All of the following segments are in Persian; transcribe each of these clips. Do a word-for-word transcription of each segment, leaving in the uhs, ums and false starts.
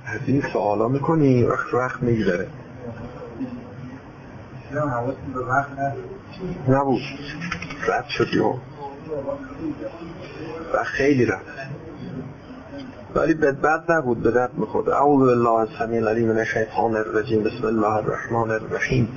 از این سوالا میکنی وقت وقت میگذره. نبود رد شدی و و خیلی رد، ولی بدبد نبود، به درد میخورد. اعوذ بالله السمیع العلیم من الشیطان الرجیم. بسم الله الرحمن الرحیم.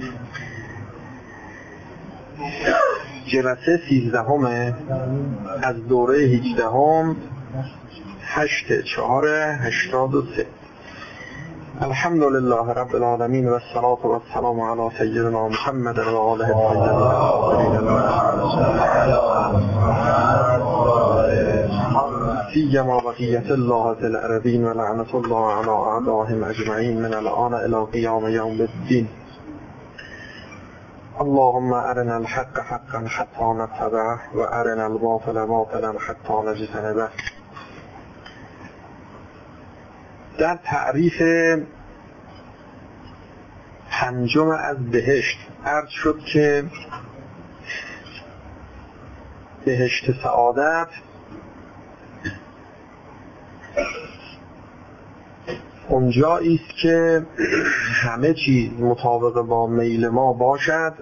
جلسه سیزدهم از دوره هجدهم، هشت چهار هشتاد و سه. الحمد لله رب العالمین و الصلاة و السلام علی سیدنا محمد و آله الطیبین سیما بقیت الله فی الارضین و لعنت الله علی اعدائهم اجمعین من الان الی قیام یوم الدین. اللهم ارنا الحق حقا حتی نتبعه و ارنا الباطل باطلا حتی نجتنبه. در تعریف پنجم از بهشت عرض شد که بهشت سعادت اونجایی است که همه چیز مطابق با میل ما باشد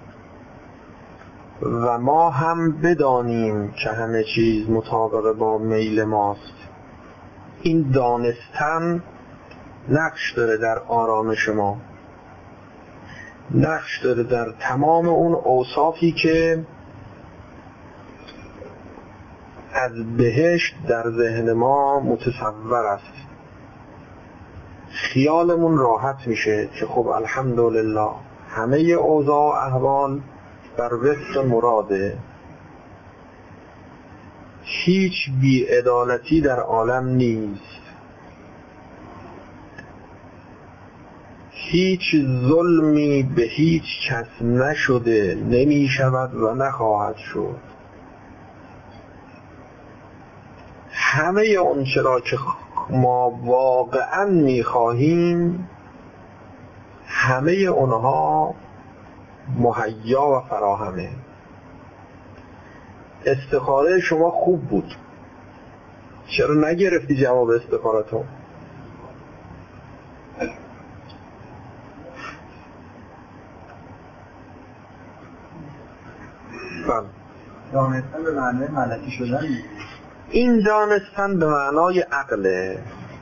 و ما هم بدانیم که همه چیز مطابق با میل ماست. این دانستن نقش داره در آرامش ما، نقش داره در تمام اون اوصافی که از بهشت در ذهن ما متصور است. خیالمون راحت میشه که خب الحمدلله همه اوضاع و احوال بر وفق مراده، هیچ بی‌عدالتی در عالم نیست، هیچ ظلمی به هیچ کس نشده، نمی شود و نخواهد شد. همه اون چرا که ما واقعا می خواهیم همه اونها مهیا و فراهمه. استخاره شما خوب بود، چرا نگرفتی جواب استخارتون؟ بله، دانستن به معنای ملکی شدن. این دانستن به معنای عقله،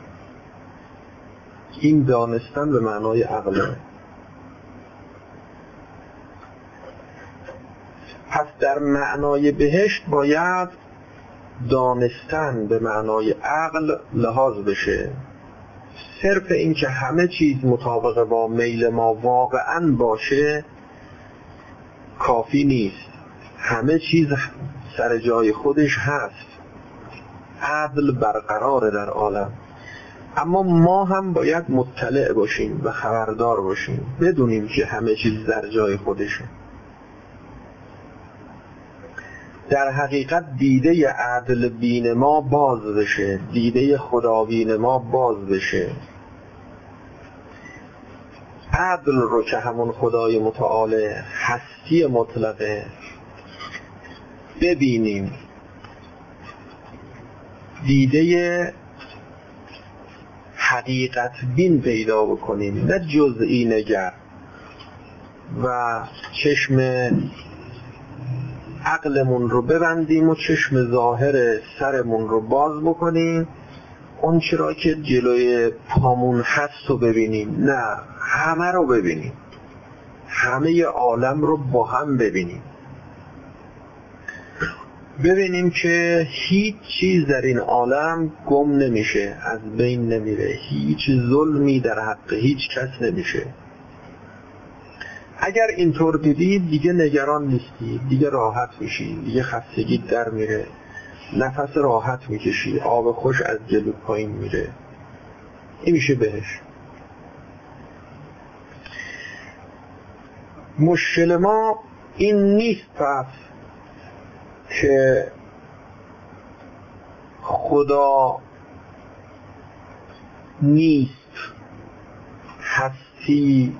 این دانستن به معنای عقله. پس در معنای بهشت باید دانستن به معنای عقل لحاظ بشه. صرف این که همه چیز مطابق با میل ما واقعا باشه کافی نیست. همه چیز سر جای خودش هست، عدل برقراره در عالم، اما ما هم باید مطلع باشیم و خبردار باشیم، بدونیم که همه چیز در جای خودشه. در حقیقت دیده عدل بین ما باز بشه، دیده خدابین ما باز بشه. عدل رو که همون خدای متعال هستی مطلقه ببینیم، دیده حقیقت بین پیدا بکنیم، نه جزئی نگر و چشم عقلمون رو ببندیم و چشم ظاهر سرمون رو باز بکنیم، اون چرا که جلوی پامون هست رو ببینیم. نه، همه رو ببینیم، همه عالم رو با هم ببینیم، ببینیم که هیچ چیز در این عالم گم نمیشه، از بین نمیره، هیچ ظلمی در حق هیچ کس نمیشه. اگر اینطور دیدید دیگه نگران نیستی، دیگه راحت میشی، دیگه خستگی در میره، نفس راحت میکشی، آب خوش از جلو پایین میره. این میشه بهش. مشکل ما این نیست پس که خدا نیست، هستی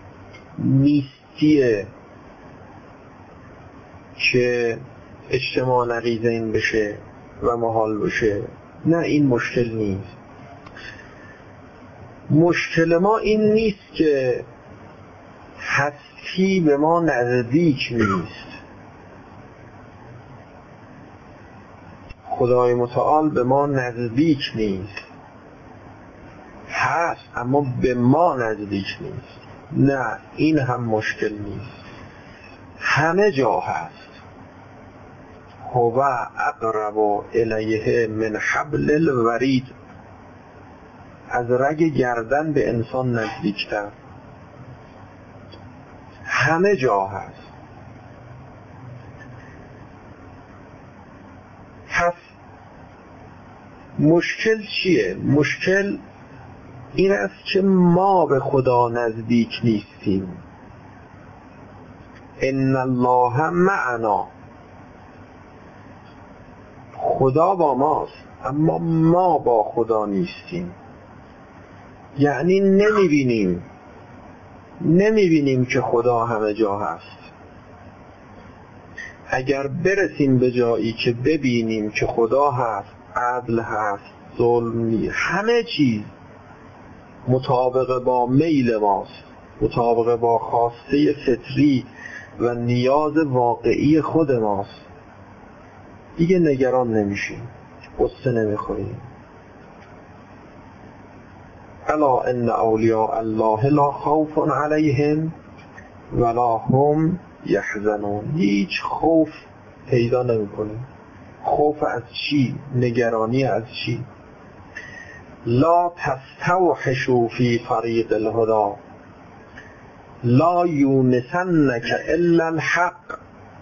نیستیه که اجتماع نقیضین بشه و محال بشه. نه، این مشکل نیست. مشکل ما این نیست که هستی به ما نزدیک نیست. خدای متعال به ما نزدیک نیست، هست اما به ما نزدیک نیست. نه، این هم مشکل نیست، همه جا هست. هو اقرب الیه من حبل الورید، از رگ گردن به انسان نزدیکتر، همه جا هست. پس مشکل چیه؟ مشکل این است که ما به خدا نزدیک نیستیم. ان الله معنا، خدا با ماست اما ما با خدا نیستیم. یعنی نمیبینیم نمیبینیم که خدا همه جا هست. اگر برسیم به جایی که ببینیم که خدا هست، عدل هست، ظلم نیست، همه چیز مطابق با میل ماست، مطابق با خواسته فطری و نیاز واقعی خود ماست، دیگه نگران نمیشیم، قصه نمیخوریم. الا ان اولیاء الله لا خوف علیهم ولا هم یحزنون. هیچ خوف پیدا نمیکنیم. خوف از چی؟ نگرانی از چی؟ لا تستوحشوا فی طریق الهدى لا یونسنک الا الحق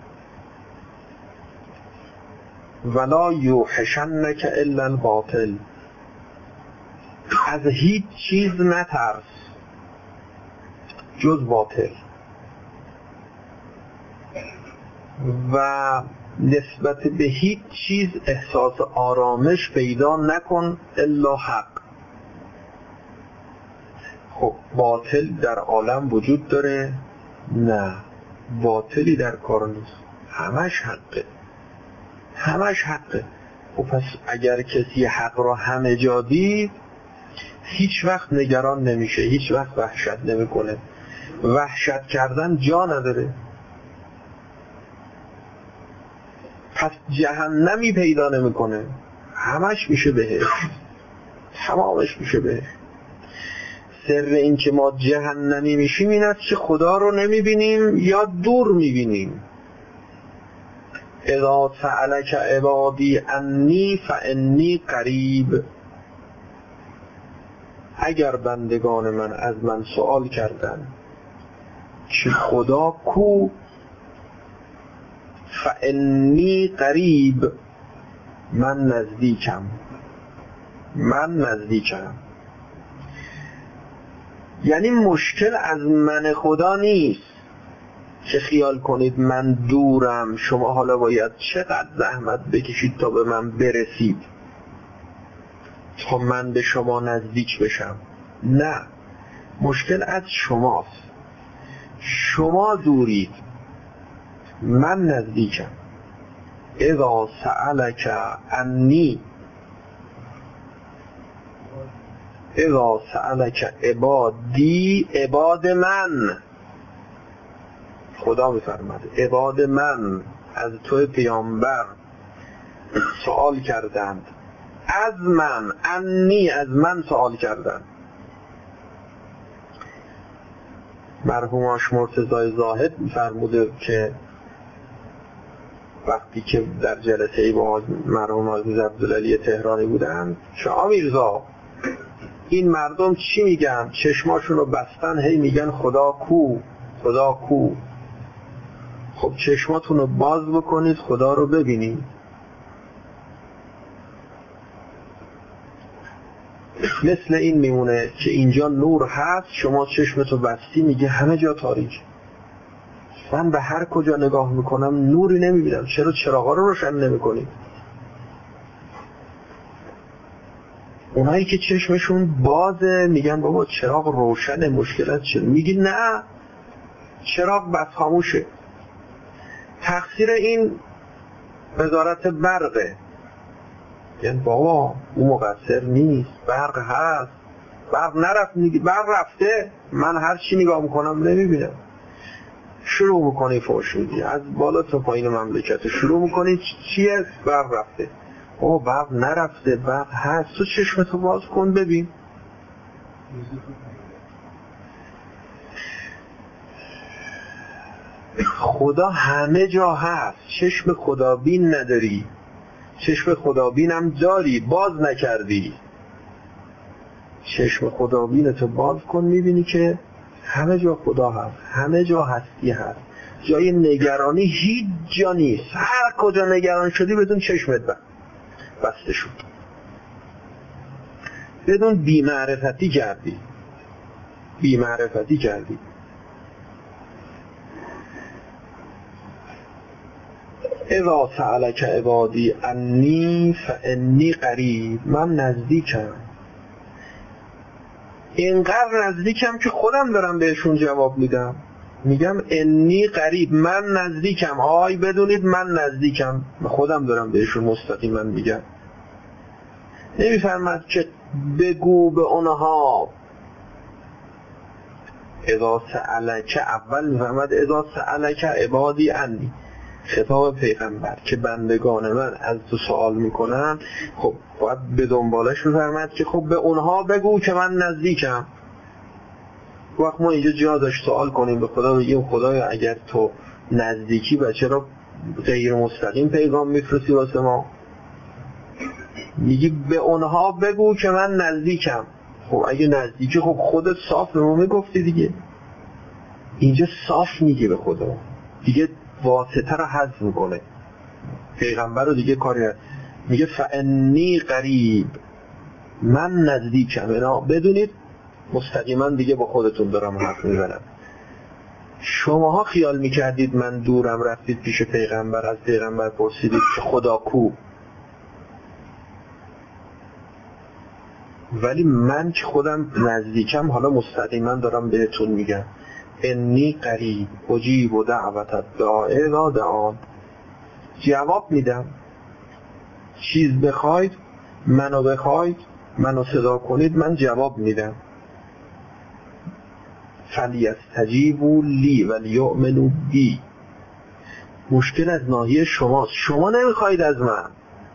ولا یوحشنک الا الباطل. از هیچ چیز نترس جز باطل و نسبت به هیچ چیز احساس آرامش پیدا نکن الا حق. خب باطل در عالم وجود داره؟ نه، باطلی در کار نیست، همش حقه، همش حقه. خب پس اگر کسی حق را همه جا دید، هیچ وقت نگران نمیشه، هیچ وقت وحشت نمیکنه. وحشت کردن جا نداره. پس جهنمی پیدا نمیکنه، همش میشه بهشت، تمامش میشه بهشت. سر این که ما جهنمی میشیم این است که خدا رو نمیبینیم یا دور میبینیم. اذا سألک عبادی انی فانی قریب. اگر بندگان من از من سوال کردن که خدا کو، فانی قریب، من نزدیکم، من نزدیکم. یعنی مشکل از من خدا نیست که خیال کنید من دورم، شما حالا باید چقدر زحمت بکشید تا به من برسید تا من به شما نزدیک بشم. نه، مشکل از شماست. شما دورید، من نزدیکم. اذا سألک انی، اذا سألک عبادی، عباد من، خدا میفرماد عباد من از تو پیامبر سوال کردند، از من، انی، از من سوال کردند. مرحوم آش مرتضی زاهد میفرموده که وقتی که در جلسه ای با مرحوم عزیز عبدالعلی تهرانی بودن، شاه میرزا این مردم چی میگن؟ چشماشون رو بستن، هی میگن خدا کو، خدا کو. خب چشماتون رو باز بکنید خدا رو ببینید. مثل این میمونه که اینجا نور هست، شما چشمتو بستی میگه همه جا تاریک. من به هر کجا نگاه میکنم نوری نمیبینم، چرا چراغا رو روشن نمیکنید؟ اونایی که چشمشون بازه میگن بابا چراغ روشنه، مشکلات چیه؟ میگی نه، چراغ بس خاموشه. تقصیر این وزارت برقه. یعنی بابا اون مقصر نیست، برق هست، برق نرفت میگی برق رفته، من هر چی نگاه میکنم نمیبینم. شروع میکنی فحش میدی از بالا تا پایین مملکت، شروع میکنی چیه؟ برق رفته. او برق نرفته، برق هست، تو چشمتو باز کن ببین. خدا همه جا هست، چشم خدابین نداری، چشم خدابین هم داری باز نکردی. چشم خدابینتو باز کن میبینی که همه جا خدا هست، همه جا هستی هست، جای نگرانی هیچ جا نیست. هر کجا نگران شدی بدون چشمت بسته شد، بدون بی‌معرفتی کردی، بی‌معرفتی کردی. اذا سألک عبادی انی فانی قریب، من نزدیکم، اینقدر نزدیکم که خودم دارم بهشون جواب میدم. میگم انی قریب، من نزدیکم. آی بدونید من نزدیکم، خودم دارم بهشون مستقیما میگم. نمیفرمد که بگو به اونها اذا سألک، اول میفرمد اذا سألک عبادی انی، خطاب پیغمبر که بندگان من از تو سوال میکنن، خب باید به دنبالش میفرمد که خب به اونها بگو که من نزدیکم. وقت ما اینجا جا داشت سوال کنیم به خدا، بگیم خدایا اگر تو نزدیکی و چرا غیر مستقیم پیغام میفرستی واسه ما؟ میگی به اونها بگو که من نزدیکم. خب اگه نزدیکی خب خودت صاف به ما میگفتی دیگه. اینجا صاف میگی به خدا، دیگه واسطه رو حذف میکنه، پیغمبر رو دیگه کاری هست. میگه فانی قریب، من نزدیکم. اینا بدونید مستقیما دیگه با خودتون دارم حرف میزنم. شماها خیال میکردید من دورم، رفتید پیش پیغمبر، از پیغمبر پرسیدید که خدا کو، ولی من که خودم نزدیکم حالا مستقیما دارم بهتون میگم انی قریب اجیب دعوت الداعی اذا دعان، جواب میدم. چیز بخواید منو بخواید منو صدا کنید من جواب میدم. فلیستجیبوا لی ولیؤمنوا بی. مشکل از ناحیه شماست، شما نمیخواید از من.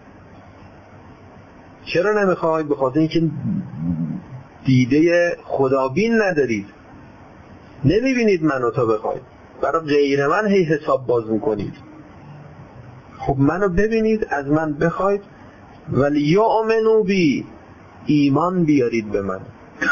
چرا نمیخواید؟ به خاطر اینکه دیده خدابین ندارید، نمیبینید منو تا بخواید، برای غیر من هی حساب باز میکنید. خب منو ببینید، از من بخواید، ولی یؤمنوا بی، ایمان بیارید به من.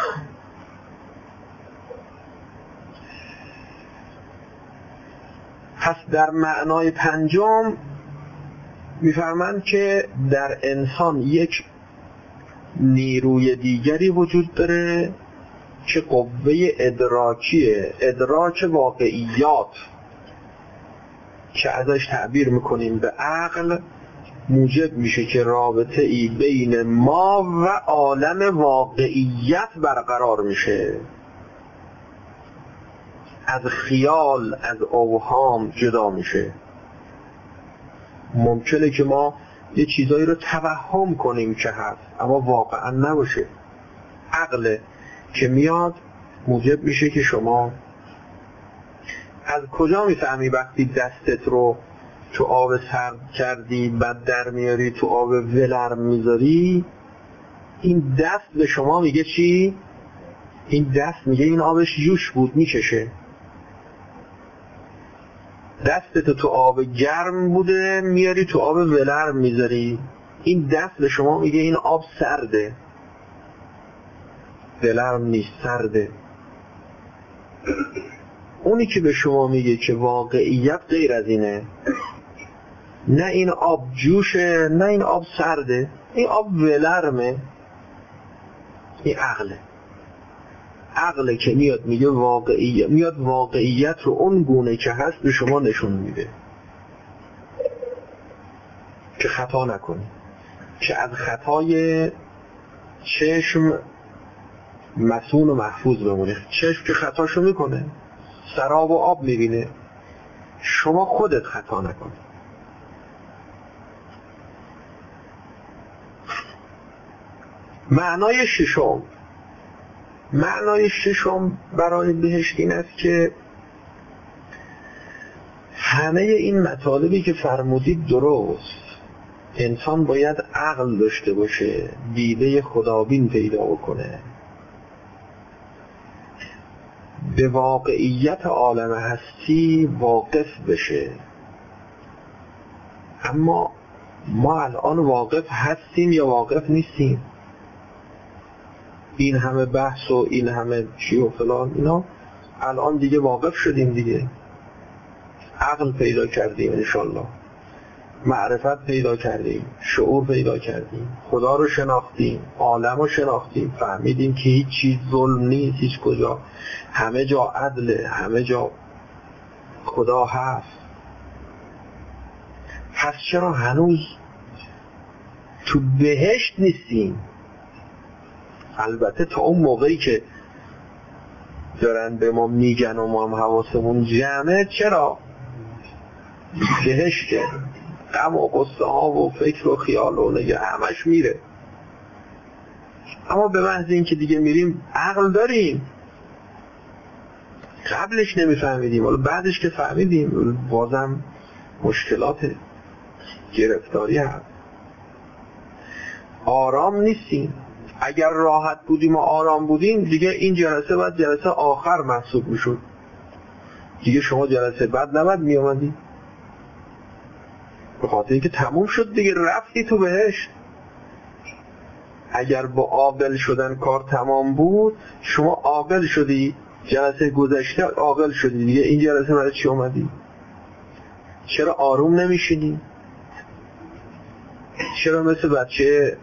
پس در معنای پنجم میفرمند که در انسان یک نیروی دیگری وجود داره که قوه ادراکیه، ادراک واقعیات، که ازش تعبیر میکنیم به عقل، موجب میشه که رابطه ای بین ما و عالم واقعیت برقرار میشه، از خیال، از اوهام جدا میشه. ممکنه که ما یه چیزایی رو توهم کنیم که هست اما واقعا نباشه. عقل که میاد موجب میشه که شما از کجا میفهمی وقتی دستت رو تو آب سرد کردی بعد در میاری تو آب ولرم میذاری، این دست به شما میگه چی؟ این دست میگه این آبش جوش بود میکشه. دستت تو آب گرم بوده میاری تو آب ولرم میذاری، این دست به شما میگه این آب سرده، ولرم نیست، سرده. اونی که به شما میگه که واقعیت غیر از اینه، نه این آب جوشه نه این آب سرده، این آب ولرمه، این عقله. عقله که میاد میگه واقعیت، میاد واقعیت رو اون گونه که هست به شما نشون میده که خطا نکنی، که از خطای چشم مسون و محفوظ بمونی. چشم که خطاشو میکنه، سراب و آب میبینه، شما خودت خطا نکنی. معنای ششم معنای ششم برای بهشت این است که همه این مطالبی که فرمودید درست، انسان باید عقل داشته باشه، دیده خدابین پیدا بکنه، به واقعیت عالم هستی واقف بشه. اما ما الان واقف هستیم یا واقف نیستیم؟ این همه بحث و این همه چی و فلان اینا، الان دیگه واقف شدیم دیگه، عقل پیدا کردیم، انشالله معرفت پیدا کردیم، شعور پیدا کردیم، خدا رو شناختیم، عالم رو شناختیم، فهمیدیم که هیچ چیز ظلم نیست، هیچ کجا همه جا عدله، همه جا خدا هست. پس چرا هنوز تو بهشت نیستیم؟ البته تا اون موقعی که دارن به ما میگن و ما هم حواسمون جمعه، چرا؟ بهشته، غم و قصه ها و فکر و خیال و نگه همش میره. اما به محض این که دیگه میریم عقل داریم، قبلش نمیفهمیدیم، ولی بعدش که فهمیدیم بازم مشکلات گرفتاری هست، آرام نیستیم. اگر راحت بودیم و آرام بودیم دیگه این جلسه بعد جلسه آخر محسوب میشد، دیگه شما جلسه بعد نباید میامدی، به خاطر اینکه تموم شد دیگه، رفتی تو بهشت. اگر با عاقل شدن کار تمام بود، شما عاقل شدی، جلسه گذشته عاقل شدی، دیگه این جلسه برای چی اومدی؟ چرا آروم نمیشینی؟ چرا مثل بچه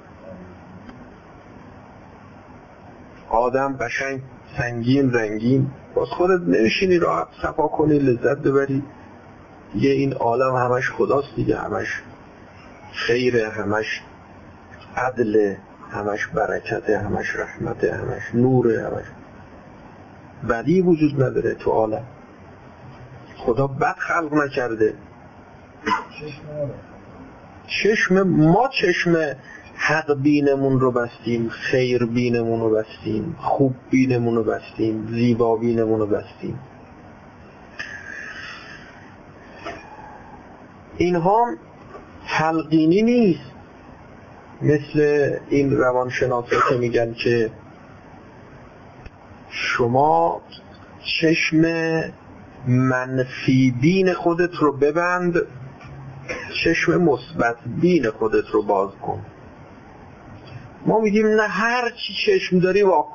آدم قشنگ سنگین رنگین باز خودت نمیشینی راحت صفا کنی، لذت ببری؟ دیگه این عالم همش خداست دیگه، همش خیره، همش عدله، همش برکته، همش رحمته، همش نوره، همش بدی وجود نداره تو عالم. خدا بد خلق نکرده. چشم ما چشم حق بینمون رو بستیم، خیر بینمون رو بستیم، خوب بینمون رو بستیم، زیبا بینمون رو بستیم. اینها تلقینی نیست، مثل این روانشناسا که میگن که شما چشم منفی بین خودت رو ببند، چشم مثبت بین خودت رو باز کن. ما میگیم نه، هر چی چشم داری واکن،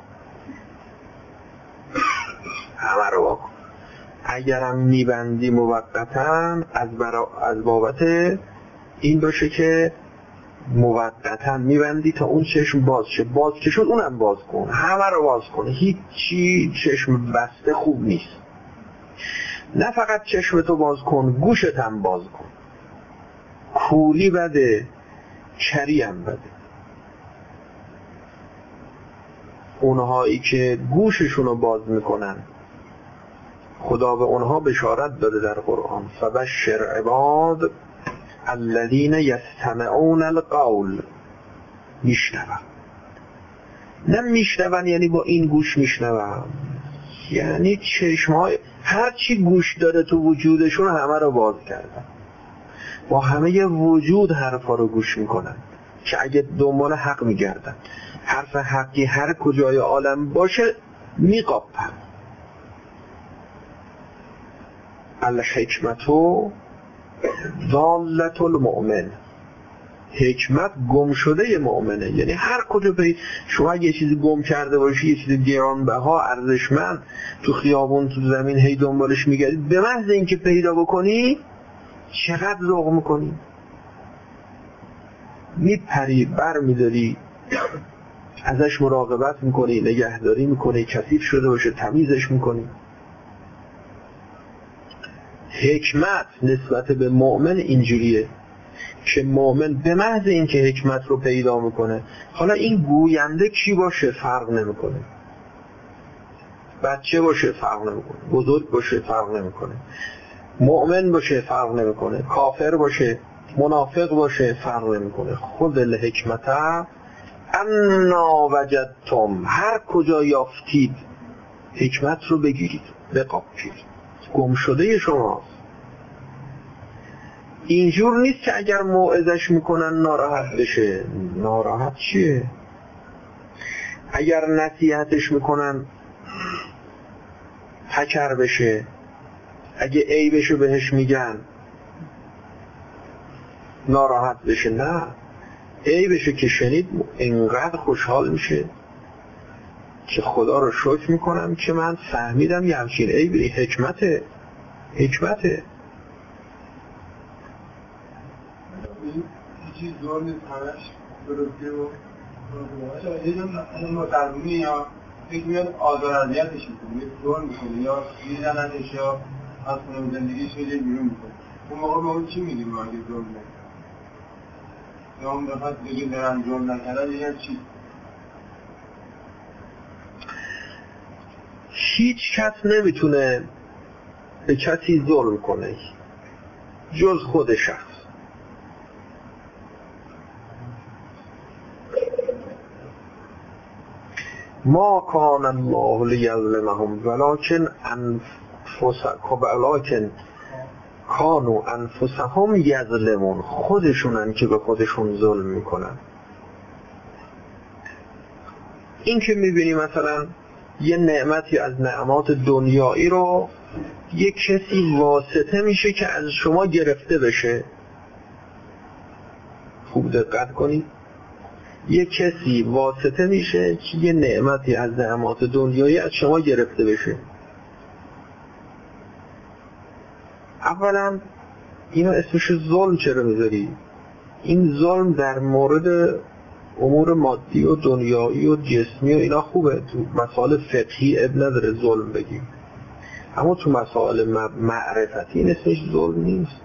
همه رو واکن. اگرم میبندی موقتاً از, از بابت این باشه که موقتاً میبندی تا اون چشم باز شه، باز که شد اونم باز کن، همه رو باز کن. هیچی چشم بسته خوب نیست. نه فقط چشمتو باز کن، گوشت هم باز کن. کوری بده، چری هم بده. اونهایی که گوششونو باز میکنن، خدا به اونها بشارت داده در قرآن، فبشر عباد الذین یستمعون القول. میشنون، نه میشنون یعنی با این گوش میشنون، یعنی چشمهای هر چی گوش داره تو وجودشون همه رو باز کردن، با همه وجود حرفا رو گوش میکنن که اگه دنبال حق میگردن، حرف حقی هر کجای عالم باشه میقاپن. الحکمتو ضالت المؤمن. حکمت گم شده مؤمنه، یعنی هر کجا پی شما اگه یه چیزی گم کرده باشی، یه چیزی گرانبها ارزشمند تو خیابون تو زمین هی دنبالش میگردید، به محض اینکه پیدا بکنی چقدر ذوق میکنی، میپری، بر میداری، ازش مراقبت میکنی، نگهداری میکنی، کثیف شده باشه تمیزش میکنی. حکمت نسبت به مؤمن اینجوریه که مؤمن به محض این که حکمت رو پیدا میکنه، حالا این گوینده کی باشه فرق نمیکنه، بچه باشه فرق نمیکنه، بزرگ باشه فرق نمیکنه، مؤمن باشه فرق نمیکنه، کافر باشه، منافق باشه فرق نمیکنه. خود الحکمت انا وجدتم، هر کجا یافتید حکمت رو بگیرید بقاپید، گم شده شماست. اینجور نیست که اگر موعظش میکنن ناراحت بشه. ناراحت چیه؟ اگر نصیحتش میکنن پکر بشه، اگه عیبشو بهش میگن ناراحت بشه. نه، عیبشو که شنید انقدر خوشحال میشه که خدا رو شکر میکنم که من فهمیدم یه همچین عیبی حکمته. حکمته چیز دور نیست، همش درسته و ما درمونی یا فکر میاد آزار اذیتش میکنه، دور میکنه یا میزننش یا از خونه زندگیش میده بیرون میکنه. اون موقع ما اون چی میگیم ما اگه دور نکنه یا اون بخواد بگه درن دور نکنه دیگه چی؟ هیچ کس نمیتونه به کسی ظلم کنه جز خود شخص. ما کان الله لیظلمهم ولکن انفسهم ولکن کانوا انفسهم یظلمون، خودشونن که به خودشون ظلم میکنن. این که میبینی مثلا یه نعمتی از نعمات دنیایی رو یه کسی واسطه میشه که از شما گرفته بشه. خوب دقت کنید، یه کسی واسطه میشه که یه نعمتی از نعمات دنیایی از شما گرفته بشه. اولا اینو اسمش ظلم چرا میذاری؟ این ظلم در مورد امور مادی و دنیایی و جسمی و اینا خوبه، تو مسائل فقهی اب نداره ظلم بگیم، اما تو مسائل معرفتی این اسمش ظلم نیست.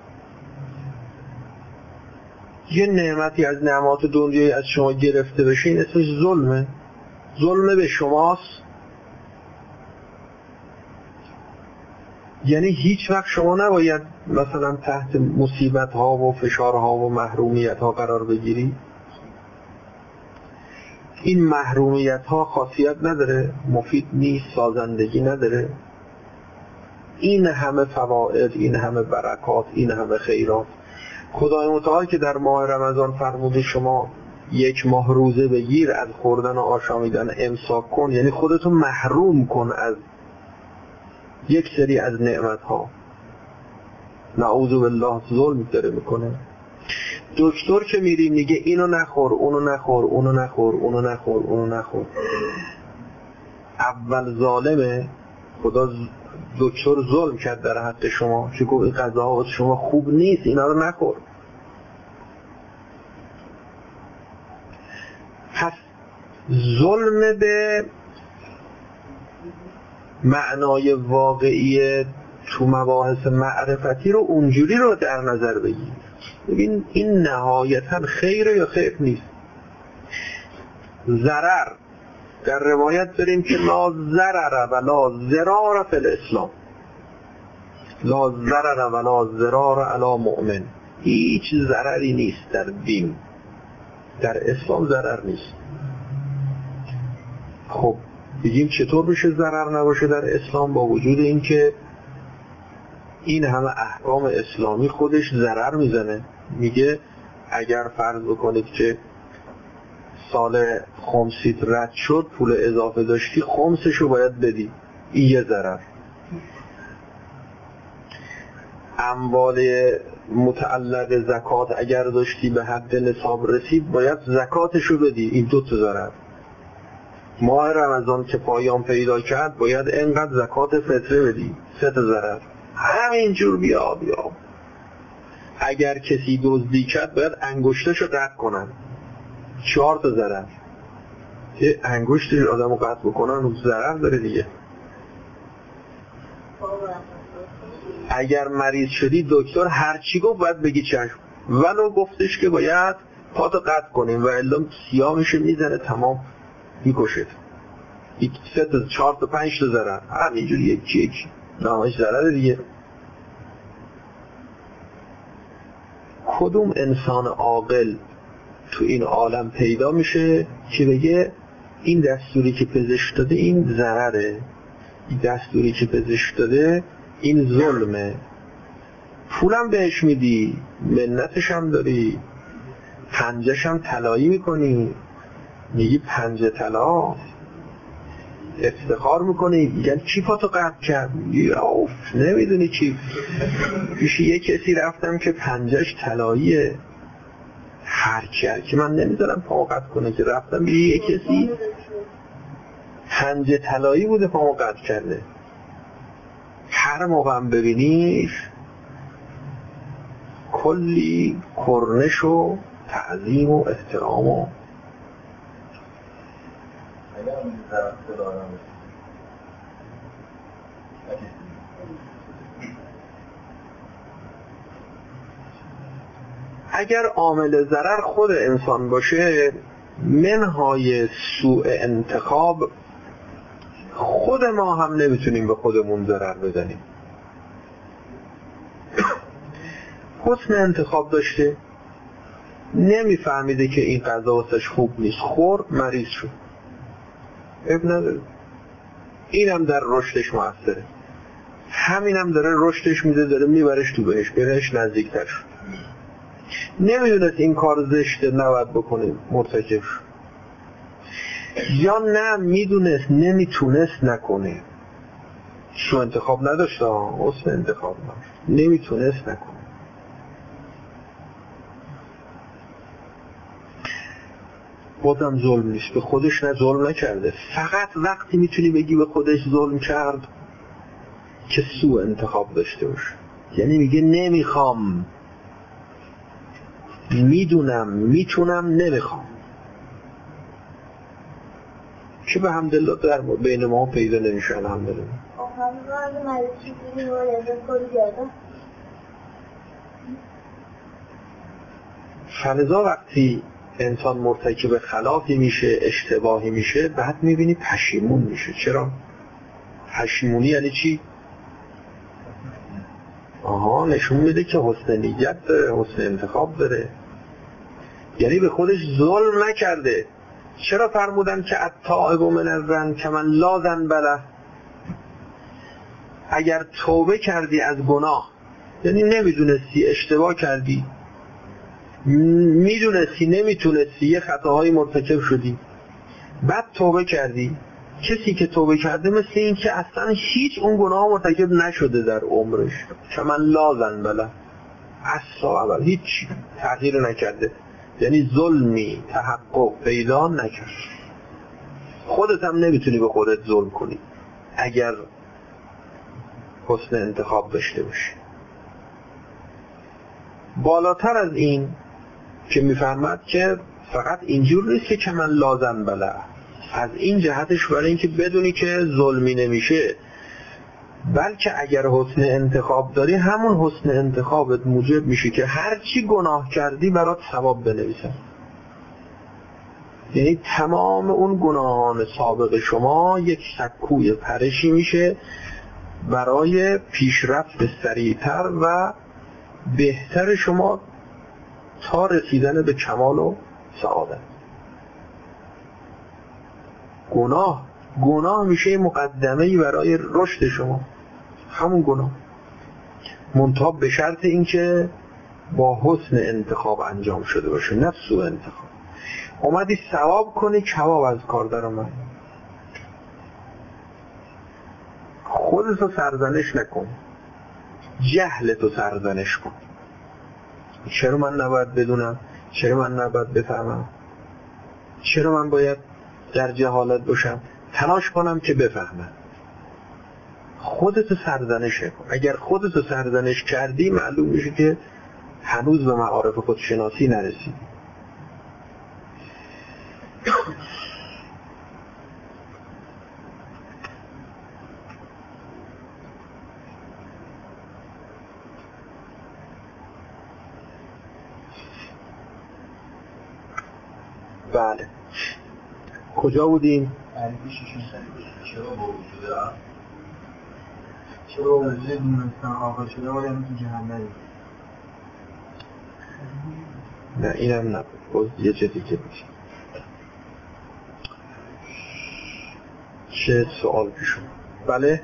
یه نعمتی از نعمات دنیایی از شما گرفته بشه این اسمش ظلمه. ظلمه به شماست. یعنی هیچ وقت شما نباید مثلا تحت مصیبت ها و فشار ها و محرومیت ها قرار بگیری. این محرومیت ها خاصیت نداره، مفید نیست، سازندگی نداره. این همه فواید، این همه برکات، این همه خیرات خدای متعال که در ماه رمضان فرموده شما یک ماه روزه بگیر، از خوردن و آشامیدن امساک کن، یعنی خودتو محروم کن از یک سری از نعمت ها. نعوذ بالله ظلم داره میکنه. دکتر که میری میگه اینو نخور، اونو نخور، اونو نخور، اونو نخور، اونو نخور. اول ظالمه. خدا دکتر ظلم کرد در حق شما که گفت این غذاها واسه شما خوب نیست، اینا رو نخور. پس ظلم به معنای واقعی تو مباحث معرفتی رو اونجوری رو در نظر بگیر. ببین این نهایتا خیره یا خیر نیست. ضرر در روایت داریم که لا ضرر و لا ضرار فی الاسلام، لا ضرر و لا ضرار علی مؤمن. هیچ ضرری نیست در دین، در اسلام ضرر نیست. خب بگیم چطور بشه ضرر نباشه در اسلام با وجود این که این همه احکام اسلامی خودش ضرر میزنه. میگه اگر فرض بکنید که سال خمسیت رد شد، پول اضافه داشتی، خمسشو باید بدی، این یه ضرر. اموال متعلق زکات اگر داشتی به حد نصاب رسید باید زکاتشو بدی، این دو تا ضرر. ماه رمضان که پایان پیدا کرد باید انقدر زکات فطره بدی، سه تا ضرر. همینجور بیا بیا. اگر کسی دزدی کرد باید انگشتشو قطع کنن، چهار تا ضرر. یه انگشتش آدمو قطع بکنن اون ضرر داره دیگه. اگر مریض شدی دکتر هر چی گفت باید بگی چشم، ولو گفتش که باید پاتو قطع کنیم و الا سیامش میزنه تمام میکشه. یک سه تا چهار تا پنج تا ضرر، همینجوری یکی یکی نامش ضرر دیگه. کدوم انسان عاقل تو این عالم پیدا میشه که بگه این دستوری که پزشک داده این ضرره، این دستوری که پزشک داده این ظلمه، پولم بهش میدی، منتش هم داری، پنجش هم طلایی میکنی، میگی پنجه طلا، افتخار میکنی، میگن چی پاتو قطع کرد، میگی اوف نمیدونی چی، پیش یه کسی رفتم که پنجش طلاییه، هر کی که من نمیذارم پامو قطع کنه، که رفتم یه کسی پنجه طلایی بوده پامو قطع کرده. هر موقع هم ببینیش کلی کرنش و تعظیم و احترام و اگر عامل ضرر خود انسان باشه، منهای سوء انتخاب خود ما هم نمیتونیم به خودمون ضرر بزنیم. حسن انتخاب داشته، نمیفهمیده که این غذا واسش خوب نیست، خور مریض شد، اب نداره، اینم در رشدش مؤثره، همینم داره رشدش میده، داره میبرش تو بهش بهش نزدیکتر شد. نمیدونست این کار زشته نباید بکنه، مرتکب شد، یا نه میدونست نمیتونست نکنه، شو انتخاب نداشته، حسن انتخاب نداشت، نمیتونست نکنه. بازم ظلم نیست، به خودش نه ظلم نکرده، فقط وقتی میتونی بگی به خودش ظلم کرد که سوء انتخاب داشته باشه، یعنی میگه نمیخوام، میدونم میتونم نمیخوام، که به حمدالله در بین ما پیدا نمیشه. الحمدلله فلذا وقتی انسان مرتکب خلافی میشه، اشتباهی میشه، بعد میبینی پشیمون میشه. چرا؟ پشیمونی یعنی چی؟ آها، نشون میده که حسن نیت داره، حسن انتخاب داره، یعنی به خودش ظلم نکرده. چرا فرمودن که التائب من الظن کمن لا ذنب له؟ اگر توبه کردی از گناه، یعنی نمیدونستی اشتباه کردی، میدونستی نمیتونستی، یه خطاهای مرتکب شدی، بعد توبه کردی، کسی که توبه کرده مثل این که اصلا هیچ اون گناه مرتکب نشده در عمرش، کمن لا ذنب له، اصلا اول هیچ تغییر نکرده، یعنی ظلمی تحقق پیدا نکرد. خودت هم نمیتونی به خودت ظلم کنی اگر حسن انتخاب داشته باشی. بالاتر از این که میفرماد که فقط اینجور نیست که کمن لا ذنب له، از این جهتش برای اینکه بدونی که ظلمی نمیشه، بلکه اگر حسن انتخاب داری، همون حسن انتخابت موجب میشه که هر چی گناه کردی برات ثواب بنویسن. یعنی تمام اون گناهان سابق شما یک سکوی پرشی میشه برای پیشرفت سریعتر و بهتر شما تا رسیدن به کمال و سعادت. گناه گناه میشه مقدمه‌ای برای رشد شما، همون گناه، منتها به شرط اینکه با حسن انتخاب انجام شده باشه، نه سوء انتخاب. اومدی ثواب کنی، کباب از کار در اومد. خودتو سرزنش نکن، جهلتو سرزنش کن. چرا من نباید بدونم؟ چرا من نباید بفهمم؟ چرا من باید در جهالت باشم؟ تلاش کنم که بفهمم. خودتو سرزنش کن. اگر خودتو سرزنش کردی، معلوم میشه که هنوز به معارف خودشناسی نرسیدی. بله، کجا بودیم؟ چرا با وجود هم؟ چرا با وجود دونستن آقا شده باید تو جهنمی؟ نه اینم نه، باز یه چه دیگه میشه. چه سوال پیشون؟ بله؟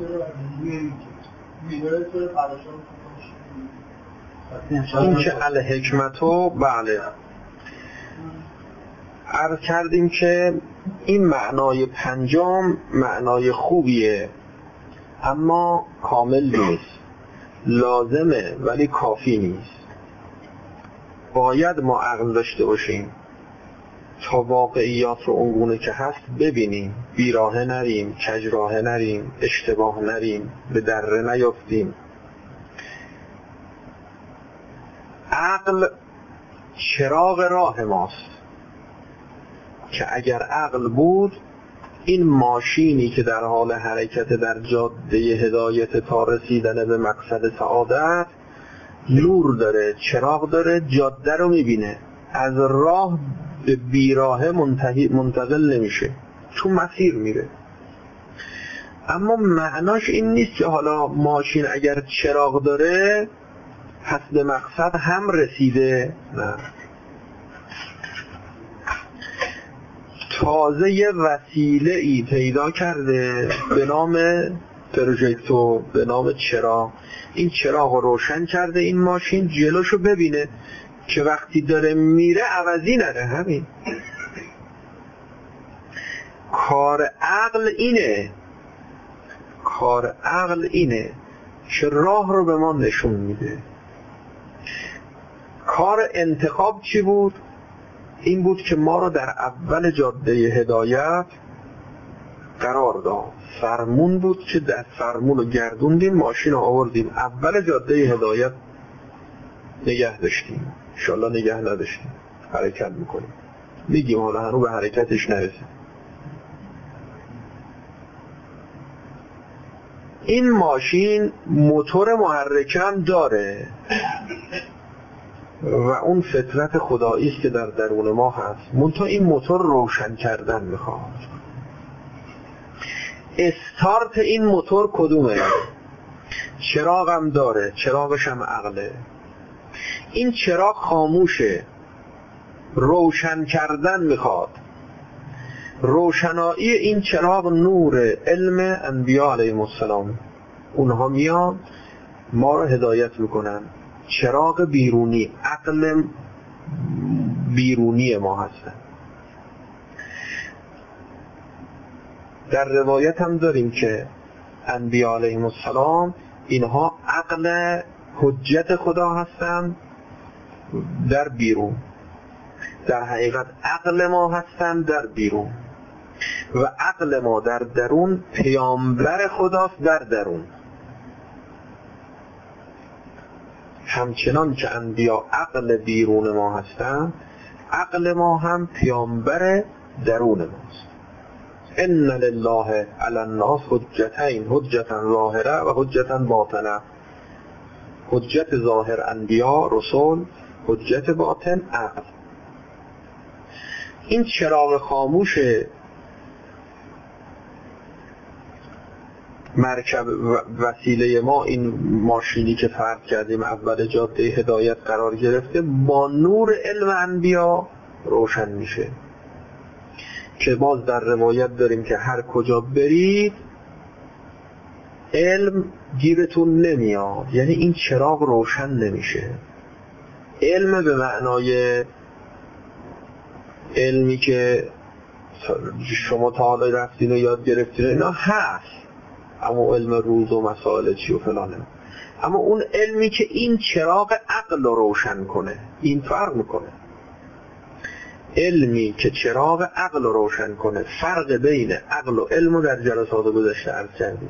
این که الحکمتو، بله عرض کردیم که این معنای پنجم معنای خوبیه اما کامل نیست، لازمه ولی کافی نیست. باید ما عقل داشته باشیم تا واقعیات رو اونگونه که هست ببینیم، بیراهه نریم، کجراهه نریم، اشتباه نریم، به دره نیافتیم. عقل چراغ راه ماست که اگر عقل بود این ماشینی که در حال حرکت در جاده هدایت تا رسیدن به مقصد سعادت نور داره، چراغ داره، جاده رو میبینه، از راه به بیراهه منتقل نمیشه، تو مسیر میره. اما معناش این نیست که حالا ماشین اگر چراغ داره پس به مقصد هم رسیده، نه. تازه یه وسیله ای پیدا کرده به نام پروژکتور، به نام چراغ. این چراغ رو روشن کرده، این ماشین جلوشو ببینه که وقتی داره میره عوضی نره. همین کار عقل اینه، کار عقل اینه که راه رو به ما نشون میده. کار انتخاب چی بود؟ این بود که ما رو در اول جاده هدایت قرار داد. فرمون بود که در فرمون رو گردوندیم، ماشین رو آوردیم اول جاده هدایت نگه داشتیم. انشالله نگه نداشتیم، حرکت میکنیم، میگیم حالا هنو به حرکتش نرسیم. این ماشین موتور محرکه هم داره و اون فطرت خدایی است که در درون ما هست، منتها این موتور روشن کردن میخواد. استارت این موتور کدومه؟ چراغ هم داره، چراغش هم عقله. این چراغ خاموشه، روشن کردن میخواد. روشنایی این چراغ نور علم انبیاء علیهم السلام، اونها میان ما رو هدایت میکنن. چراغ بیرونی، عقل بیرونی ما هستن. در روایت هم داریم که انبیاء علیهم السلام اینها عقل حجت خدا هستن در بیرون، در حقیقت عقل ما هستن در بیرون و عقل ما در درون پیامبر خداست در درون. همچنان که انبیا عقل بیرون ما هستن، عقل ما هم پیامبر درون ماست. ان لله علی الناس حجتین، حجتا ظاهره و حجتا باطنه. حجت ظاهر انبیا رسول، حجت باطن عقل. این چراغ خاموش مرکب وسیله ما، این ماشینی که فرض کردیم اول جاده هدایت قرار گرفته، با نور علم انبیا روشن میشه که باز در روایت داریم که هر کجا برید علم گیرتون نمیاد، یعنی این چراغ روشن نمیشه. علم به معنای علمی که شما تا حالا رفتین و یاد گرفتین اینا هست، اما علم روز و مسائل چی و فلانه، اما اون علمی که این چراغ عقل رو روشن کنه، این فرق میکنه. علمی که چراغ عقل رو روشن کنه، فرق بین عقل و علم رو در جلسات گذشته عرض کردیم.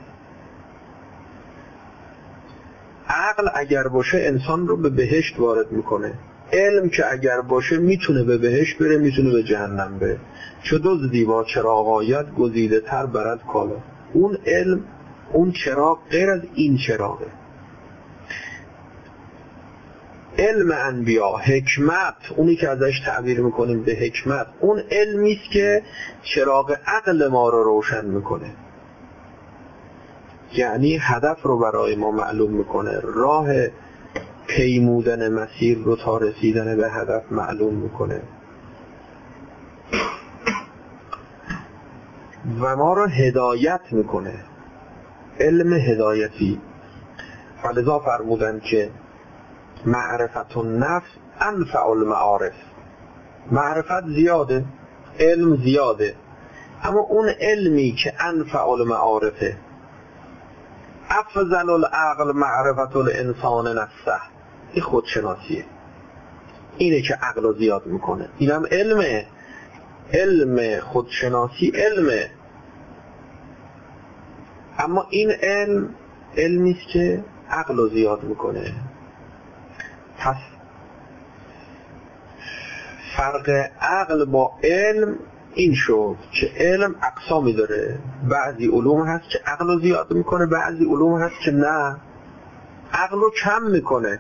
عقل اگر باشه انسان رو به بهشت وارد میکنه، علم که اگر باشه میتونه به بهشت بره، میتونه به جهنم بره. چو دزدی با چراغ آید، گزیده تر برد کالا. اون علم، اون چراغ غیر از این چراغه. علم انبیا، حکمت، اونی که ازش تعبیر میکنیم به حکمت، اون علمی است که چراغ عقل ما رو روشن میکنه، یعنی هدف رو برای ما معلوم میکنه، راه پیمودن مسیر رو تا رسیدن به هدف معلوم میکنه و ما رو هدایت میکنه، علم هدایتی. فلذا فرمودن که معرفت النفس انفع المعارف. معرفت زیاده، علم زیاده، اما اون علمی که انفع المعارفه، افضل العقل معرفت الانسان نفسه، این خودشناسیه، اینه که عقل رو زیاد میکنه. اینم علمه، علم خودشناسی علمه، اما این علم علمیست که عقل رو زیاد میکنه. پس فرق عقل با علم این شد که علم اقسامی داره، بعضی علوم هست که عقل رو زیاد میکنه، بعضی علوم هست که نه، عقل رو کم میکنه.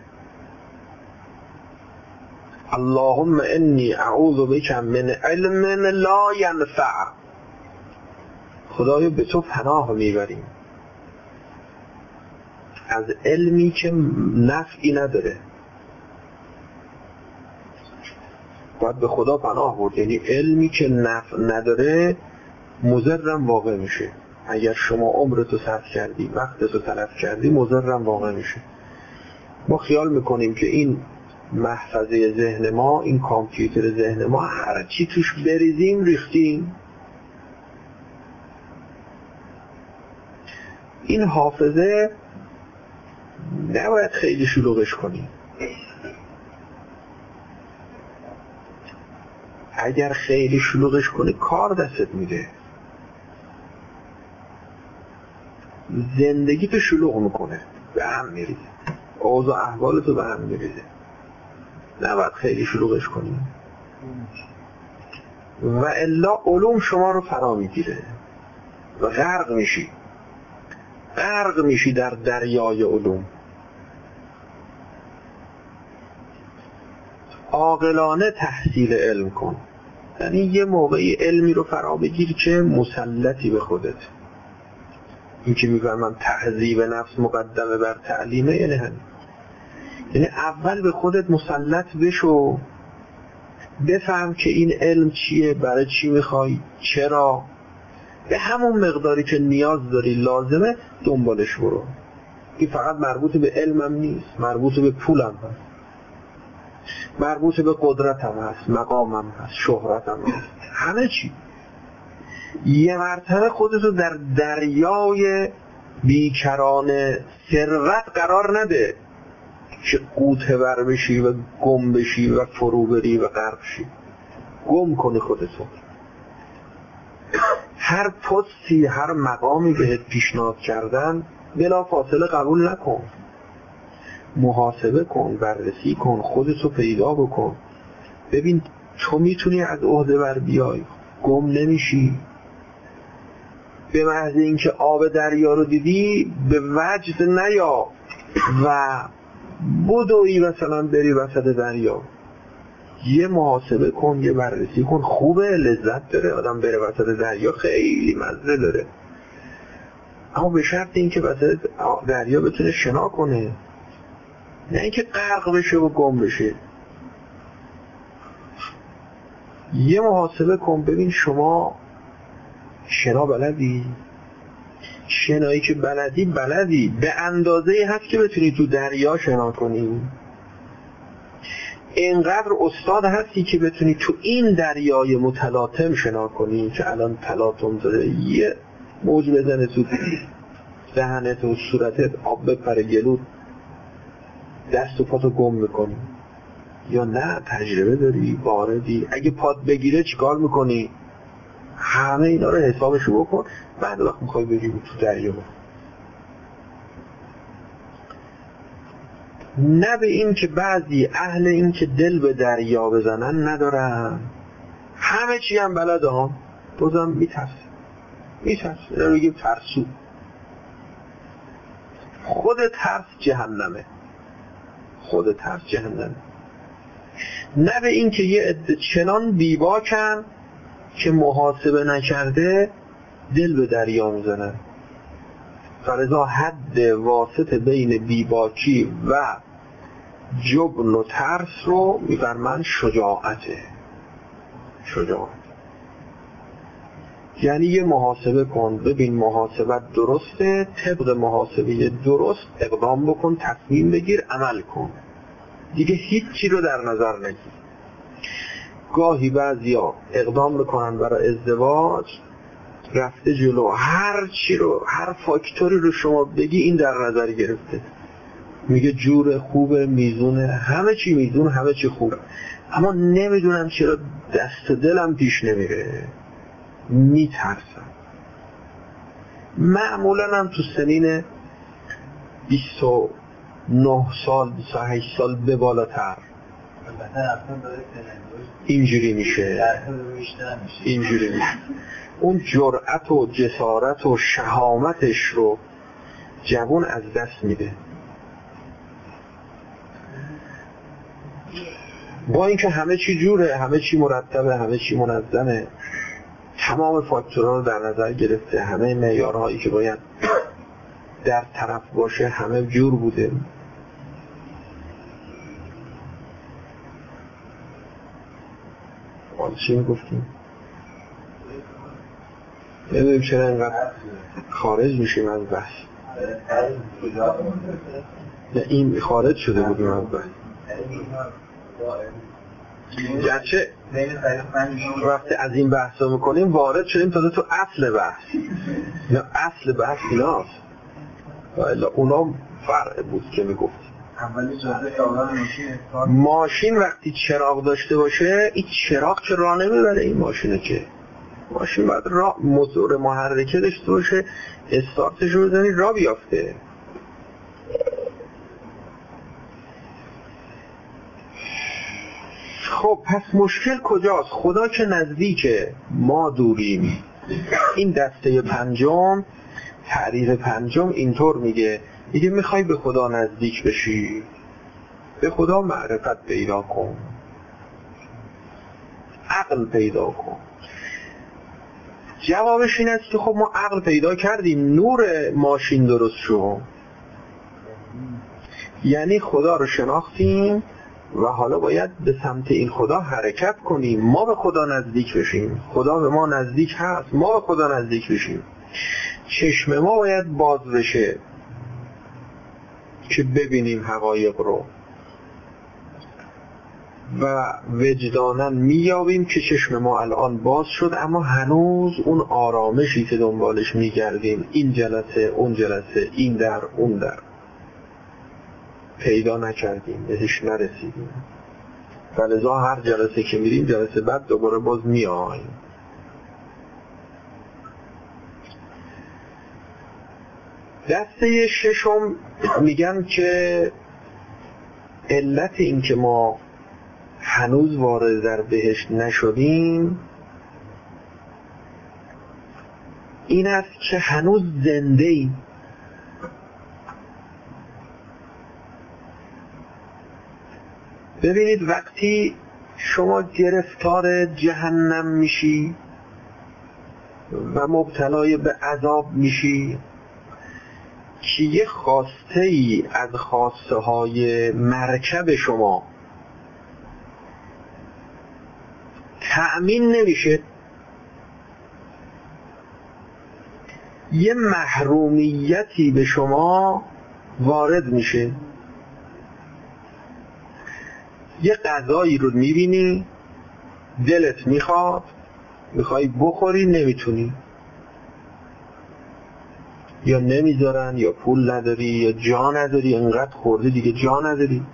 اللهم انی اعوذ بک من علم لا ینفع. خدایا به تو پناه میبریم از علمی که نفعی نداره. باید به خدا پناه برد، یعنی علمی که نفع نداره مضرم واقع میشه. اگر شما عمرتو صرف کردی، وقتتو تلف کردی، مضرم واقع میشه. ما خیال میکنیم که این محفظه ذهن ما، این کامپیوتر ذهن ما، هر چی توش بریزیم ریختیم. این حافظه نباید خیلی شلوغش کنیم. اگر خیلی شلوغش کنی کار دستت میده، زندگی تو شلوغ میکنه، به هم میریزه، اوضاع احوالتو به هم میریزه. نباید خیلی شلوغش کنی و الا علوم شما رو فرا میگیره و غرق میشی، غرق میشی در دریای علوم. عاقلانه تحصیل علم کن، یعنی یه موقعی علمی رو فرا بگیر که مسلطی به خودت. این که میفهمم تهذیب نفس مقدمه بر تعلیمه، یعنی همین، یعنی اول به خودت مسلط بشو، بفهم که این علم چیه، برای چی میخوای، چرا، به همون مقداری که نیاز داری لازمه دنبالش برو. این فقط مربوط به علمم نیست، مربوط به پولم هست، مربوط به قدرتم هست، مقامم هست، شهرتم هست، همه چی. یه مرتبه خودتو در دریای بیکران ثروت قرار نده که قوطه ور بشی و گم بشی و فرو بری و غرق شی. گم کنی خودتو. هر پستی، هر مقامی بهت پیشنهاد کردن بلا فاصله قبول نکن، محاسبه کن، بررسی کن، خودتو پیدا بکن، ببین تو میتونی از عهده بر بیای، گم نمیشی. به محض اینکه آب دریا رو دیدی به وجد نیا و بدوی مثلا بری وسط دریا. یه محاسبه کن، یه بررسی کن. خوبه، لذت داره آدم بره وسط دریا، خیلی مزه داره، اما به شرط اینکه وسط دریا بتونه شنا کنه، نه اینکه غرق بشه و گم بشه. یه محاسبه کن، ببین شما شنا بلدی؟ شنایی که بلدی بلدی به اندازه‌ای هست که بتونی تو دریا شنا کنی. اینقدر استاد هستی که بتونی تو این دریای متلاطم شنا کنی که الان تلاطم داره، یه موج بزنه تو دهنت و صورتت، آب بپره گلوت، دست و پاتو گم میکنی. یا نه تجربه داری، واردی، اگه پات بگیره چیکار میکنی؟ همه اینا رو حسابشو بکن، بعد وقت میخوای بری تو دریا. نه به این که بعضی اهل این که دل به دریا بزنن ندارن، همه چی هم بلد هم، بازم میترس میترس اینا رو بگیم ترسو. خود ترس جهنمه، خود ترس جهنمه. نه به این که یه عده چنان بیباکن که محاسبه نکرده دل به دریا میزنن. فلذا حد واسط بین بیباکی و جبن و ترس رو میبر من شجاعته. شجاعت یعنی یه محاسبه کن، ببین محاسبت درسته، طبق محاسبه درست اقدام بکن، تصمیم بگیر، عمل کن، دیگه هیچی رو در نظر نگیر. گاهی بعضیا اقدام بکنن برای ازدواج، رفته جلو، هر چی رو، هر فاکتوری رو شما بگی این در نظر گرفته، میگه جور خوبه، میزونه، همه چی میزونه، همه چی خوبه، اما نمیدونم چرا دست دلم پیش نمیره، میترسم. معمولا هم تو سنین بیست و نه سال بیست و هشت سال به بالاتر اینجوری میشه اینجوری میشه اون جرأت و جسارت و شهامتش رو جوان از دست میده. با اینکه همه چی جوره، همه چی مرتبه، همه چی منظمه، تمام فاکتورها رو در نظر گرفته، همه معیارهایی که باید در طرف باشه همه جور بوده. حالا چی میگفتیم؟ نمیدونیم چرا اینقدر خارج میشیم از بحث. نه این خارج شده بودیم از بحث. گرچه وقتی از این بحث رو میکنیم وارد شدیم تازه تو اصل بحث. نه اصل بحث ایناست، والا اونا فرق بود که میگفتیم. ماشین وقتی چراغ داشته باشه، این چراغ که راه نمیبره این ماشینه، که ماشین باید راه، موتور محرکه داشته باشه، استارتش رو بزنی راه بیافته. خب پس مشکل کجاست؟ خدا که نزدیکه، ما دوریم. این دسته پنجم، تعریف پنجم اینطور میگه، میگه میخوای به خدا نزدیک بشی، به خدا معرفت پیدا کن، عقل پیدا کن. جوابش این است که خب ما عقل پیدا کردیم، نور ماشین درست شو، یعنی خدا رو شناختیم و حالا باید به سمت این خدا حرکت کنیم، ما به خدا نزدیک بشیم، خدا به ما نزدیک هست، ما به خدا نزدیک بشیم. چشم ما باید باز بشه که ببینیم حقایق رو و وجداناً میابیم که چشم ما الان باز شد، اما هنوز اون آرامشی که دنبالش میگردیم، این جلسه اون جلسه، این در اون در، پیدا نکردیم، بهش نرسیدیم. فلذا هر جلسه که میریم جلسه بعد دوباره باز میایم. دسته ششم میگن که علت این که ما هنوز وارد در بهشت نشدیم این است که هنوز زنده ایم. ببینید وقتی شما گرفتار جهنم میشی و مبتلای به عذاب میشی که یه خواسته ای از خواسته های مرکب شما تأمین نمیشه، یه محرومیتی به شما وارد میشه. یه غذایی رو میبینی دلت میخواد، میخوای بخوری نمیتونی، یا نمیذارن، یا پول نداری، یا جا نداری، انقدر خورده دیگه جا نداری.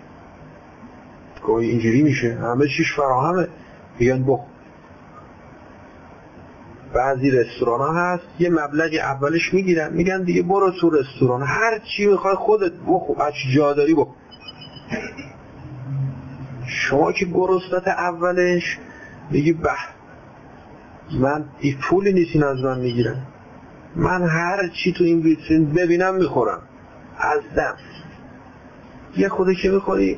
گاهی اینجوری میشه، همه چیش فراهمه، میگن بخور. بعضی رستوران ها هست یه مبلغی اولش میگیرن، میگن دیگه برو تو رستوران، هر چی میخوای خودت بخور، هر چی جا داری بخور. شما که گرسنت اولش میگی به من این پولی نیستین از من میگیرن، من هر چی تو این ویترین ببینم میخورم، از دم یه خوده که میخوری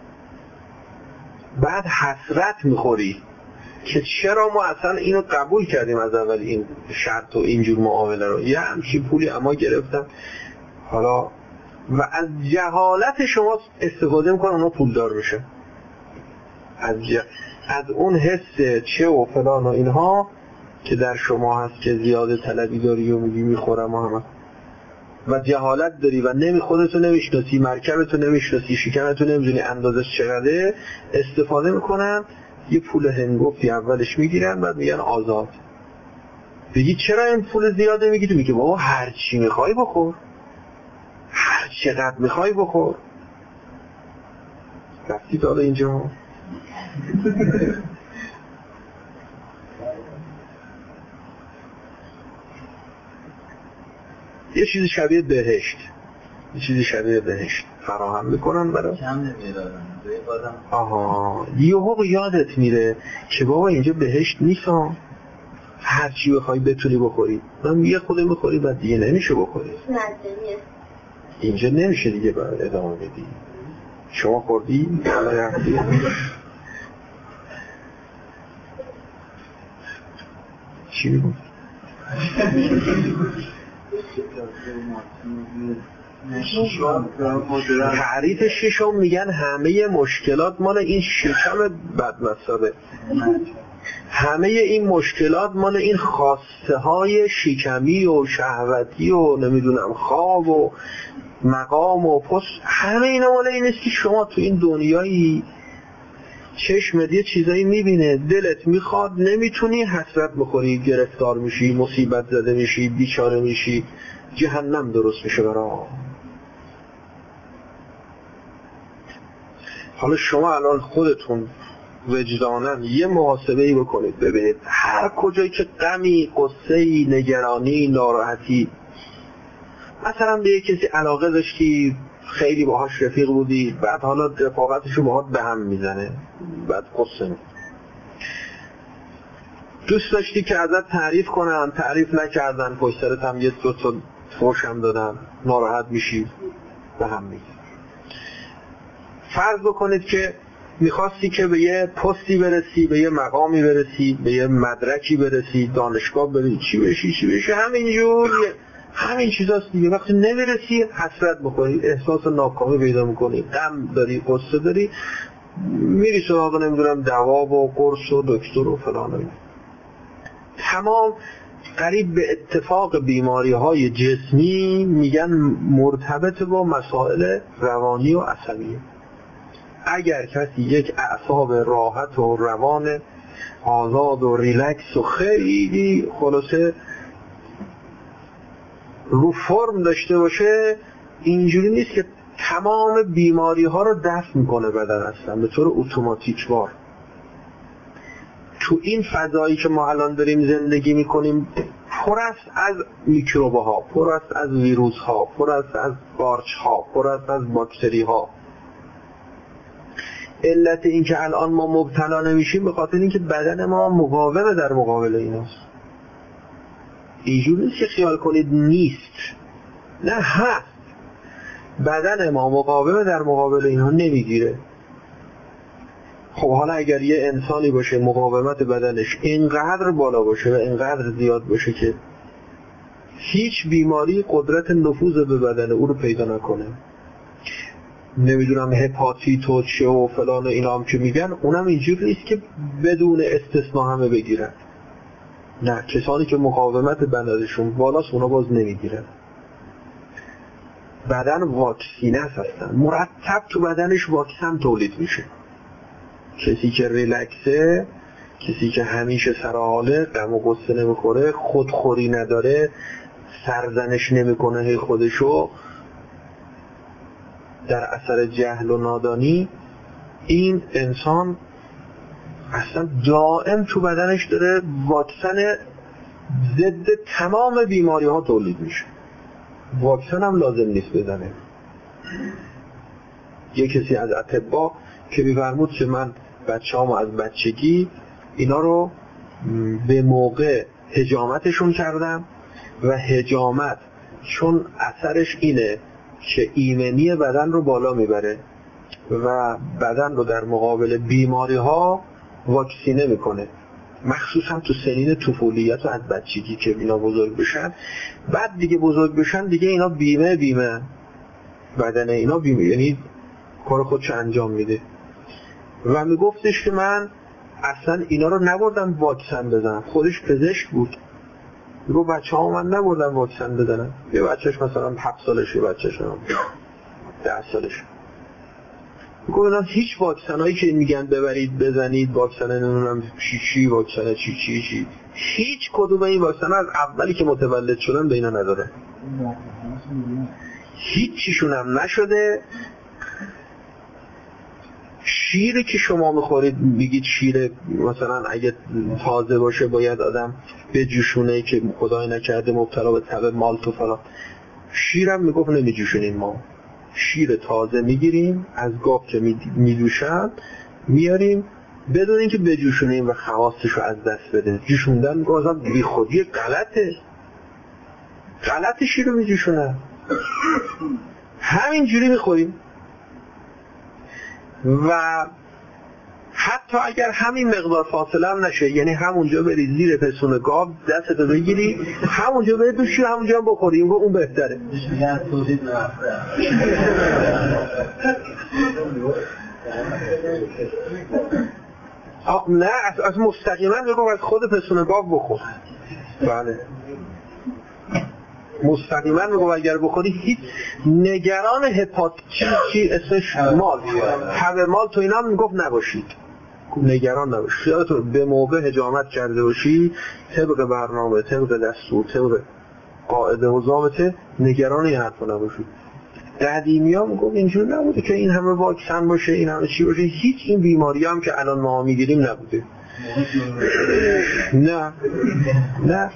بعد حسرت میخوری که چرا ما اصلا اینو قبول کردیم از اول، این شرط و اینجور معامله رو، یه همچین پولی اما گرفتم، حالا و از جهالت شما استفاده میکنن اونا پولدار بشه، از, ج... از اون حس چه و فلان و اینها که در شما هست که زیاده طلبی داری و میگی میخورم و همه و جهالت داری و نمی خودتو نمیشناسی، مرکبتو نمیشناسی، شکمتو نمیدونی اندازش چقدره، استفاده میکنن یه پول هنگفتی اولش میگیرن بعد میگن آزاد. بگی چرا این پول زیاده میگیری؟ میگه بابا هر چی میخوای بخور، هر چقدر میخوای بخور. رفتی تا اینجا؟ یه چیزی شبیه بهشت، یه چیزی شبیه بهشت فراهم میکنن برای کم نمیدارن بازم. آها یهو یادت میره که بابا اینجا بهشت نیست، هر چی بخوای بتونی بخوری. من یه خود میخوری بعد دیگه نمیشه بخوری، اینجا نمیشه دیگه بعد ادامه بدی. شما خوردی؟ چی میگم؟ تعریف ششم میگن همه مشکلات مال این شکم بدمصابه، همه این مشکلات مال این خواسته های شکمی و شهوتی و نمیدونم خواب و مقام و پست، همه اینا مال این است که شما تو این دنیایی چشمت یه چیزایی میبینه، دلت میخواد، نمیتونی، حسرت بخوری، گرفتار میشی، مصیبت زده میشی، بیچاره میشی، جهنم درست میشه برای. حالا شما الان خودتون وجدانن یه محاسبه‌ای بکنید ببینید هر کجایی که غمی، قصه‌ای، نگرانی، ناراحتی، مثلا به یک کسی علاقه داشتی، خیلی باهاش رفیق بودی، بعد حالا رفاقتشو باهات به هم میزنه، بعد قصه می دوست داشتی که ازت تعریف کنن، تعریف نکردن، پشت سرت هم یه دو تا فحش هم دادن، ناراحت میشی، به هم میزنه. فرض بکنید که میخواستی که به یه پستی برسی، به یه مقامی برسی، به یه مدرکی برسی، دانشگاه بری، چی بشی چی بشی، همینجور همین چیزاست دیگه. وقتی نمیرسی حسرت بخوری، احساس ناکامی پیدا میکنی، غم داری، قصه داری، میری سراغ نمیدونم دوا و قرص و دکتر و فلان. تمام قریب به اتفاق بیماری های جسمی میگن مرتبط با مسائل روانی و عصبی. اگر کسی یک اعصاب راحت و روان آزاد و ریلکس و خیلی خلاصه رو فرم داشته باشه، اینجوری نیست که تمام بیماری ها رو دفع میکنه بدن اصلا به طور اتوماتیک وار. تو این فضایی که ما الان داریم زندگی میکنیم پر است از میکروب ها، پر است از ویروس ها، پر است از قارچ ها، پر است از باکتری ها. علت این که الان ما مبتلا نمیشیم به خاطر اینکه بدن ما مقاومه در مقابل ایناست. اینجور نیست که خیال کنید نیست، نه هست. بدن ما مقاومه در مقابل اینها نمیگیره. خب حالا اگر یه انسانی باشه مقاومت بدنش اینقدر بالا باشه و اینقدر زیاد باشه که هیچ بیماری قدرت نفوذ به بدن او رو پیدا نکنه، نمیدونم هپاتیت و چه و فلان و اینا هم که میگن، اونم اینجور نیست که بدون استثناء همه بگیرن. نه، کسانی که مقاومت بدنشون بالاست اونا باز نمیگیرن. بدن واکسینه هستن، مرتب تو بدنش واکسن تولید میشه. کسی که ریلکسه، کسی که همیشه سرحاله، غم و غصه نمیخوره، خودخوری نداره، سرزنش نمیکنه هی خودشو در اثر جهل و نادانی، این انسان اصلا دائم تو بدنش داره واکسن ضد تمام بیماری ها تولید میشه. واکسن هم لازم نیست بزنه. یه کسی از اطباء که می‌فرمود که من بچه‌هامو از بچگی اینا رو به موقع حجامتشون کردم و حجامت چون اثرش اینه که ایمنی بدن رو بالا میبره و بدن رو در مقابل بیماری ها واکسینه میکنه، مخصوصا تو سنین طفولیت و از بچگی که اینا بزرگ بشن. بعد دیگه بزرگ بشن دیگه اینا بیمه بیمه بدن اینا بیم، یعنی کار خودش انجام میده. و میگفتش که من اصلا اینا رو نبردم واکسن بزنم. خودش پزشک بود. میگو بچه ها من نبردم واکسن بزنم. یه بچهش مثلا هفت سالشه، بچهش هم ده سالشه. میگو اینا هیچ واکسن هایی که میگن ببرید بزنید، واکسن نمیدونم چی چی، واکسن چی چی چی، هیچ کدوم این واکسن از اولی که متولد شدن به اینا نداره. هیچ چیشون هم نشده. شیری که شما میخورید میگید شیر مثلا اگه تازه باشه باید آدم بجوشونه که خدای نکرده مبتلا به تب مالت و فلان، شیرم میگفت نمیجوشونیم. ما شیر تازه میگیریم از گاو که میجوشن میاریم بدون اینکه بجوشونیم و خواستش رو از دست بده. جوشوندن میگه بی خودی غلطه، غلط شیر رو میجوشونن، همینجوری میخوریم. و حتی اگر همین مقدار فاصله هم نشه، یعنی همونجا بری زیر پسون گاو دستتو بگیری همونجا بری تو شیر همونجا هم بخوری، اون بهتره. نه از مستقیما بگو از خود پسون گاو بخور. بله مستقیما میگم اگر بخوری هیچ نگران هپاتیت چی اسمش مال تب مال تو اینا میگفت نباشید، نگران نباشید. یادتون به موقع حجامت کرده باشی طبق برنامه، طبق دستور، طبق قاعده و ضابطه، نگران این حرفا نباشید. قدیمی‌ها میگفت اینجور نبوده که این همه واکسن باشه، این همه چی باشه. هیچ این بیماری هم که الان ما میگیریم نبوده. نه نه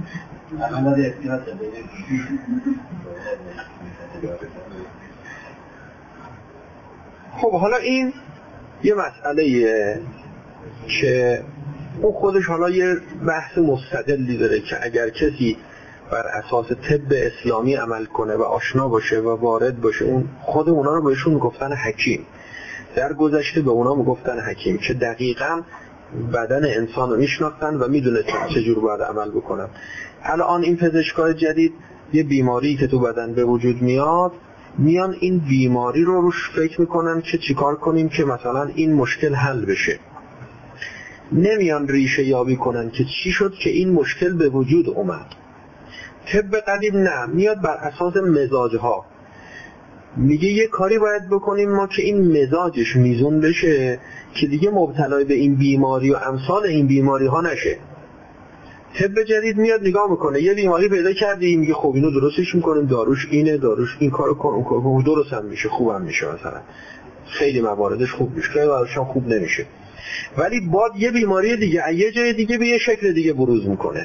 خب حالا این یه مسئله که اون خودش حالا یه بحث مستقلی داره که اگر کسی بر اساس طب اسلامی عمل کنه و آشنا باشه و وارد باشه، اون خود اونا رو بهشون میگفتن حکیم. در گذشته به اونا میگفتن حکیم که دقیقاً بدن انسان رو میشناختن و میدونستن چجور باید عمل بکنن. الان این پزشکای جدید یه بیماری که تو بدن به وجود میاد، میان این بیماری رو روش فکر میکنن که چیکار کنیم که مثلا این مشکل حل بشه. نمیان ریشه یابی کنن که چی شد که این مشکل به وجود اومد. طب قدیم نه، میاد بر اساس مزاجها میگه یه کاری باید بکنیم ما که این مزاجش میزون بشه که دیگه مبتلا به این بیماری و امثال این بیماری ها نشه. طب جدید میاد نگاه میکنه یه بیماری پیدا کردیم، میگه خب اینو درستش میکنیم، داروش اینه، داروش این کارو کن، اون کارو کن، درست هم میشه، خوبم میشه، مثلا خیلی مواردش خوب میشه، خیلی مواردش هم خوب نمیشه. ولی بعد یه بیماری دیگه یه جای دیگه به یه شکل دیگه بروز میکنه.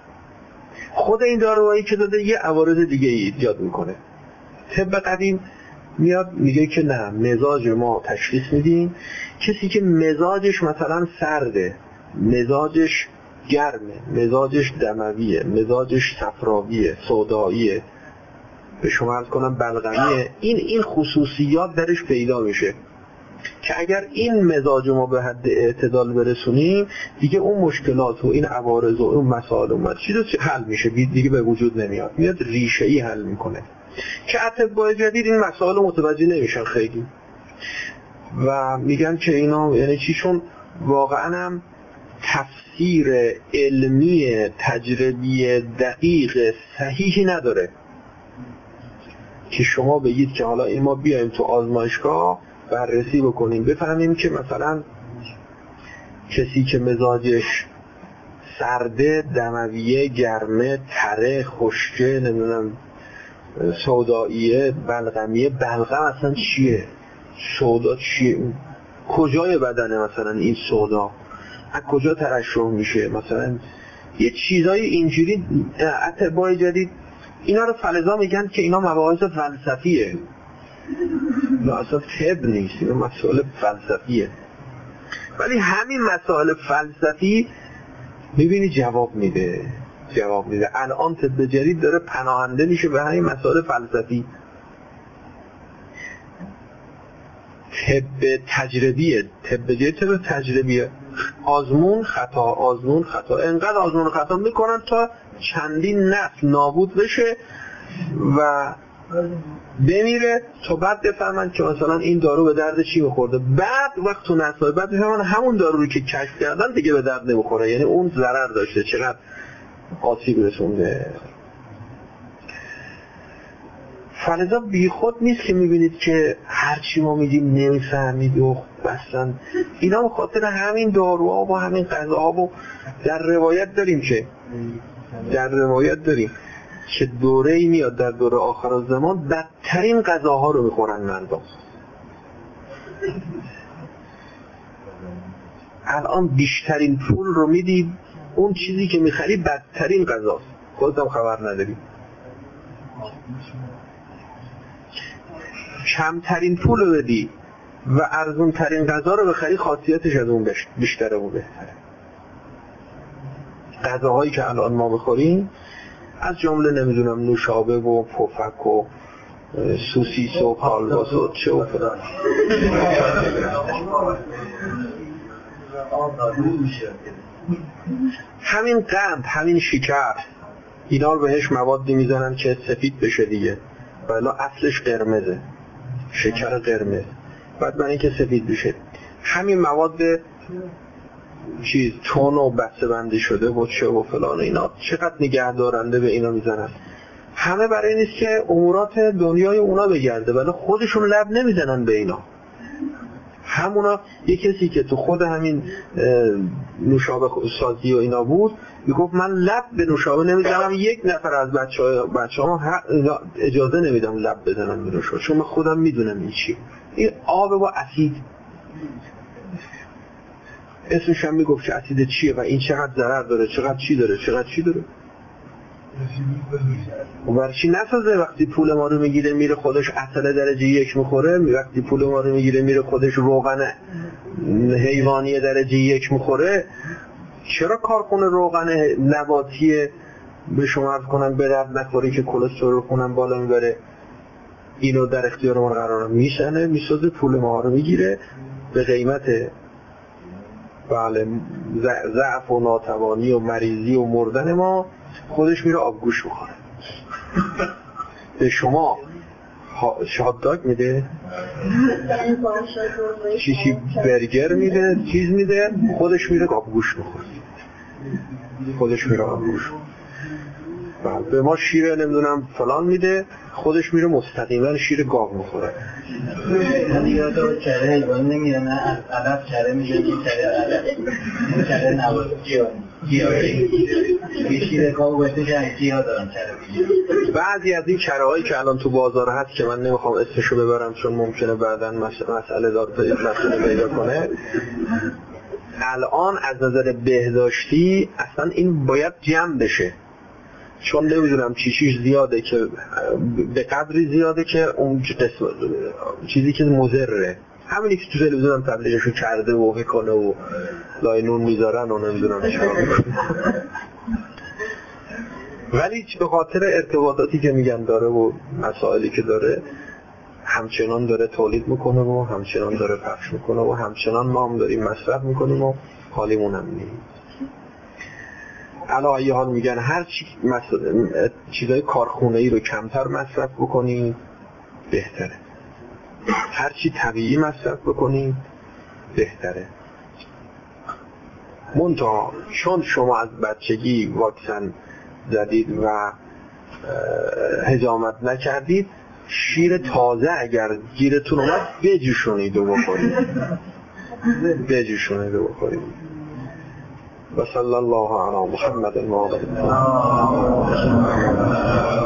خود این داروهایی که داده یه عوارض دیگه ایجاد میکنه. طب قدیم میاد میگه که نه، مزاج ما تشخیص میدیم. کسی که مزاجش مثلا سرده، مزاجش گرمه، مزاجش دمویه، مزاجش صفراویه، سوداییه، به شما عرض کنم بلغمیه، این این خصوصیات درش پیدا میشه که اگر این مزاج ما به حد اعتدال برسونیم دیگه اون مشکلات و این عوارض و اون مسائل اومد چیزی حل میشه، دیگه به وجود نمیاد، میاد ریشه‌ای حل میکنه. که اطباء جدید این مسائل متوجه نمیشن خیلی و میگن که اینا یعنی چی، چون واقعا هم تفسیر علمی تجربی دقیق صحیحی نداره که شما بگید که حالا این ما بیایم تو آزمایشگاه بررسی بکنیم بفهمیم که مثلا کسی که مزاجش سرده، دمویه، گرمه، تره، خشکه، نمیدونم سوداییه، بلغمیه، بلغم اصلا چیه؟ سودا چیه؟ کجای بدنه مثلا این سودا؟ از کجا ترشح میشه؟ مثلا یه چیزای اینجوری اطباء جدید اینا رو فلزا میگن که اینا مباحث فلسفیه، نه اصلا طب نیست، اینا مسائل فلسفیه. ولی همین مسائل فلسفی میبینی جواب میده جواب میده الان طب جدید داره پناهنده میشه به همین مسائل فلسفی. طب تجربیه، طب جدید طب تجربیه، آزمون خطا آزمون خطا، انقدر آزمون خطا میکنن تا چندین نسل نابود بشه و بمیره تا بعد بفهمن که مثلا این دارو به درد چی میخورده. بعد وقت تو نسای بعد بفهمن همون دارو رو که کشف کردن دیگه به درد نمیخوره، یعنی اون ضرر داشته، چقدر آسیب رسونده. فلذا بی خود نیست که میبینید که هرچی ما میگیم نمیفهمید و بستن. اینا به خاطر همین داروها و همین غذاها و در روایت داریم که در روایت داریم که دوره ای میاد در دوره آخر الزمان بدترین غذاها رو میخورن مردم. الان بیشترین پول رو میدی اون چیزی که میخری بدترین غذاست، خودت هم خبر نداری. کمترین پول رو بدی و ارزون ترین غذا رو بخری خاصیتش از اون بیشتره و بهتره. غذاهایی که الان ما بخوریم از جمله نمیدونم نوشابه و پفک و سوسیس و کالباس و چه و فلان، همین قند، همین شکر، اینا رو بهش موادی میزنن که سفید بشه دیگه، ولی اصلش قرمزه، شکر قرمز، بعد برای اینکه سفید بشه همین مواد چیز تون و بسته بندی شده و چه و فلان، اینا چقدر نگه دارنده به اینا میزنن. همه برای نیست که امورات دنیای اونا بگرده، ولی خودشون لب نمیزنن به اینا. همونا یک کسی که تو خود همین نوشابه سازی و اینا بود میگفت من لب به نوشابه نمیزنم، یک نفر از بچه ها بچه ها اجازه نمیدم لب بزنم به نوشابه، چون من خودم میدونم این چی، این آب و اسید. اسمش هم میگفت که اسید چیه و این چقدر ضرر داره، چقدر چی داره، چقدر چی داره. ورچی نسازه وقتی پول ما رو میگیره میره خودش عسل درجه یک میخوره، وقتی پول ما رو میگیره میره خودش روغن حیوانی درجه یک میخوره. چرا کارخونه روغن نباتی به شما عرض کنم به درد نخوری که کلسترول خونم بالا میبره، اینو در اختیار ما قرار میشنه، میسازه، پول ما رو میگیره به قیمت بله ضعف و ناتوانی و مریضی و مردن ما، خودش میره آبگوش میخوره. به شما شادداگ میده، چیزی برگر میده، چیز میده، خودش میره آبگوش میخوره، خودش میره آبگوش. به ما شیر نمیدونم فلان میده، خودش میره مستقیما شیر گاو میخوره. من یادم چره حیوان نمیده، نه از علف چره میده، چره علف چره نباید گیاهی یه شیر گاو بهتش از گیاه دارم چره میده. بعضی از این چره هایی که الان تو بازار هست که من نمیخوام اسمشو ببرم چون ممکنه بعداً مسئله دار مسئله پیدا کنه، الان از نظر بهداشتی اصلا این باید جمع بشه، چون نمیدونم چی چیز زیاده که به قدری زیاده که اون قسم چیزی که مضره، همینی که تو تلویزیون هم تبلیغشو کرده و میکنه و لاینون میذارن و نمیدونم چیکار میکنه، ولی به خاطر ارتباطاتی که میگن داره و مسائلی که داره همچنان داره تولید میکنه و همچنان داره پخش میکنه و همچنان ما هم داریم مصرف میکنیم و حالیمون هم نیست. علا ای حال میگن هر چی چیزای کارخونه‌ای رو کمتر مصرف بکنید بهتره، هر چی طبیعی مصرف بکنید بهتره. منتها چون شما از بچگی واکسن زدید و حجامت نکردید، شیر تازه اگر گیرتون اومد بجوشونید و بخورید، بجوشونید و بخورید. و صلی الله علی محمد المعظم.